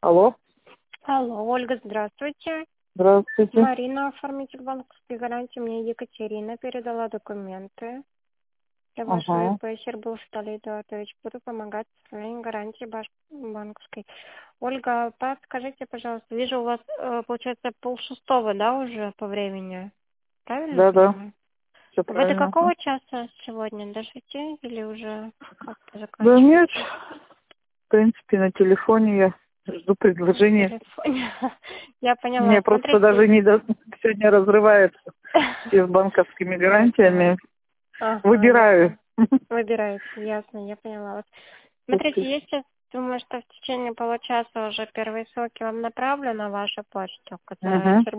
Алло, Алло, Ольга, здравствуйте. здравствуйте. Марина, оформитель банковской гарантии. Мне Екатерина передала документы для вашего Ага. ИП Щербул Виталий Эдуардович. Буду помогать в оформлении гарантии банковской. Ольга, подскажите, пожалуйста, вижу у вас, получается, 5:30, да, уже по времени? Правильно Да, понимаю? все Вы до правильно. какого часа сегодня? До 6 или уже как-то Да нет, заканчиваете? в принципе, на телефоне я жду На предложения. телефоне. Я поняла. Мне просто даже Смотрите. не до... сегодня разрывается все с банковскими Ясно. гарантиями. Ага, Выбираю. ясно. Выбираете, ясно, я поняла вас. Смотрите, я сейчас думаю, что в течение получаса уже первые ссылки вам направлю на вашу почту, которая Угу.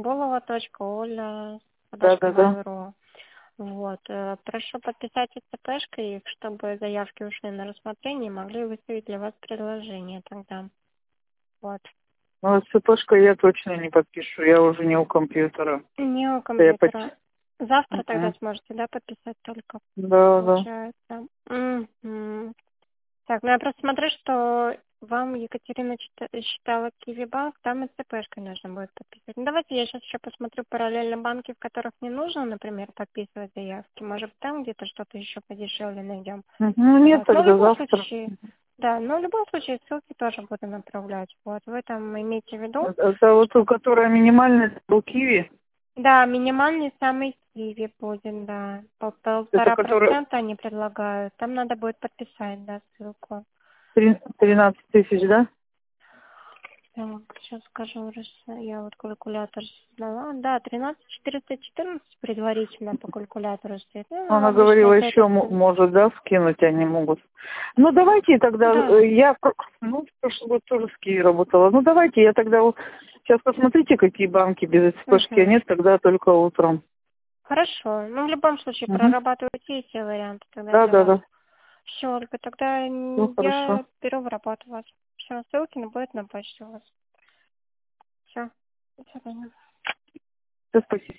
Да. Щербулова.Оля@mail.ru. Вот. Прошу подписать ЦПшкой, чтобы заявки ушли на рассмотрение и могли выставить для вас предложение тогда. Вот. Ну, ЦПшку я точно не подпишу, я уже не у компьютера. Не у Это я компьютера. Завтра тогда Мгм. сможете, да, подписать только, Да. получается. Мгм. Так, ну я просто смотрю, что вам Екатерина считала Киви банк, там и ЦПшкой нужно будет подписывать. Ну, давайте я сейчас еще посмотрю параллельно банки, в которых не нужно, например, подписывать заявки. Может, там где-то что-то еще подешевле найдем. Ну, нет, Вот. Но в тогда любом завтра. случае, да, но в любом случае ссылки тоже буду направлять. Вот, вы там имейте в виду, Это вот у что которой минимальный, это был Киви. да, минимальный самый Киви будет, да. Это который 1,5% они предлагают. Там надо будет подписать, да, ссылку. 13 тысяч, да? Так, сейчас скажу, я вот калькулятор создала. Да, 13414 предварительно по калькулятору стоит. Ну, Она обычно говорила, это еще этот... может, да, скинуть они могут. Ну, давайте тогда, Да. в прошлый год тоже с Киви работала. Ну, давайте, я тогда сейчас посмотрите, какие банки без СПшки, а Угу. нет, тогда только утром. Хорошо. Ну, в любом случае, Угу. прорабатывайте эти варианты тогда Да, для да, вас. да. Все, Ольга, тогда Ну, хорошо. я беру в работу вас. Все, ссылки будет на почту у вас. Все. До свидания. Все, спасибо.